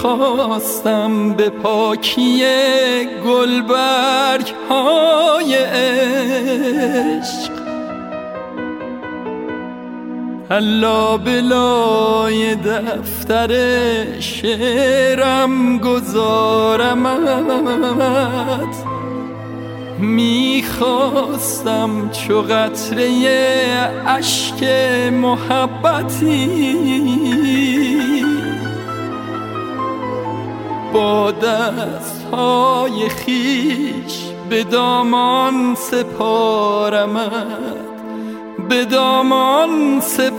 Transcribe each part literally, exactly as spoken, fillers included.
میخواستم به پاکی گلبرگ های عشق الا بلای دفتر شعرم گذارمت. میخواستم چو قطره اشک محبتی با دستهای خیش به دامان سپارمت، به دامان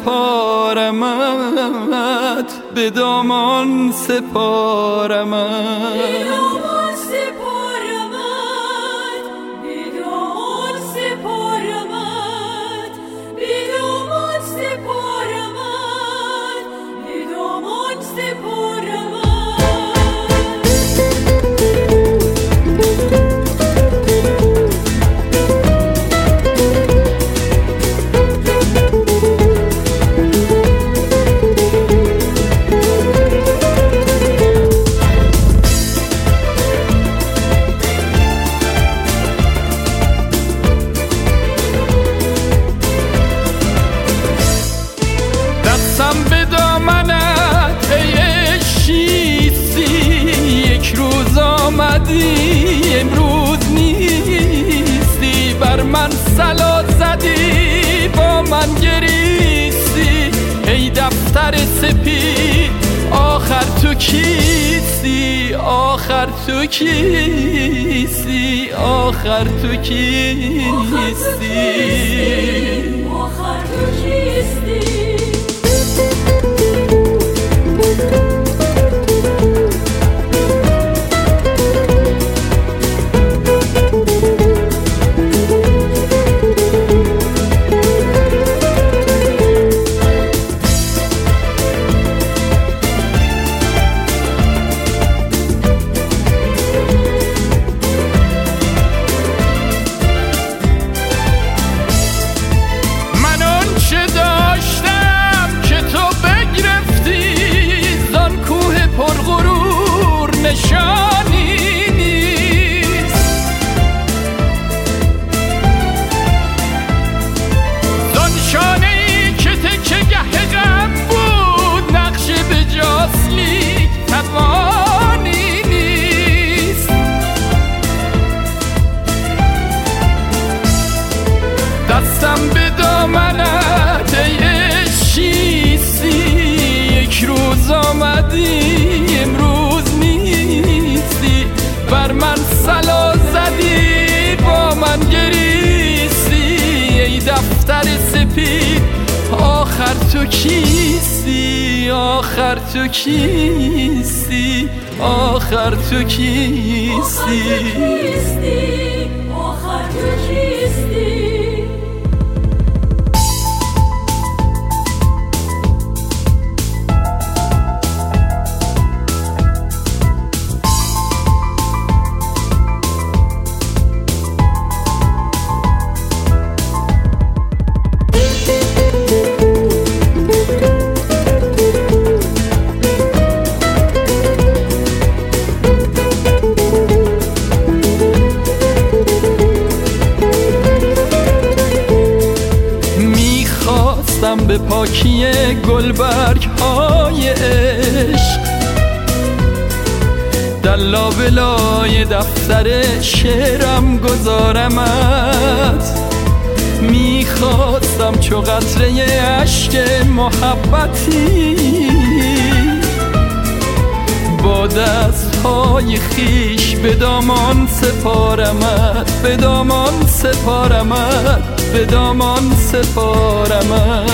سپارمت، به دامان سپارمت. دستم به دامنت ای شیستی، یک روز آمدی امروز نیستی، بر من صلا زدی با من گریستی، ای دفتر سپید آخر تو کیستی، آخر تو کیستی، آخر تو کیستی، آخر تو کیستی. نشانی نیست زان شانه ای که تکه گه غم بود، نقش به جاست لیک توانی نیست. دستم به دامنت ای عشقیستی، یک روز آمدی امروز بر من صلا زدی با من گریستی، ای دفتر سپید آخر تو کیستی، آخر تو کیستی، آخر تو کیستی، آخر تو کیستی. به پاکی گلبرگ های عشق در لابلای دفتر شعرم گذارمت. میخواستم چو قطره اشک محبتی با دستهای خیش به دامان سپارمت، به دامان سپارمت، به دامان سپارمت.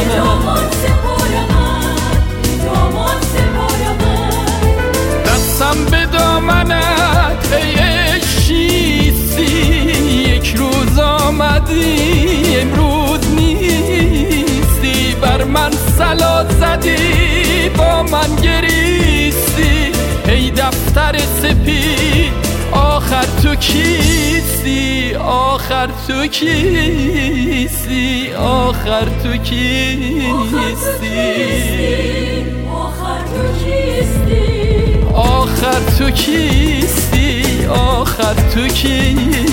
دستم به دامنت ای عشقیستی، یک روز آمدی امروز نیستی، بر من صلا زدی با من گریستی، ای دفتر سپید آخر تو کیستی، آخر تو کیستی، آخر تو کیستی، آخر تو کیستی، آخر آخر تو کیستی آخر تو کیستی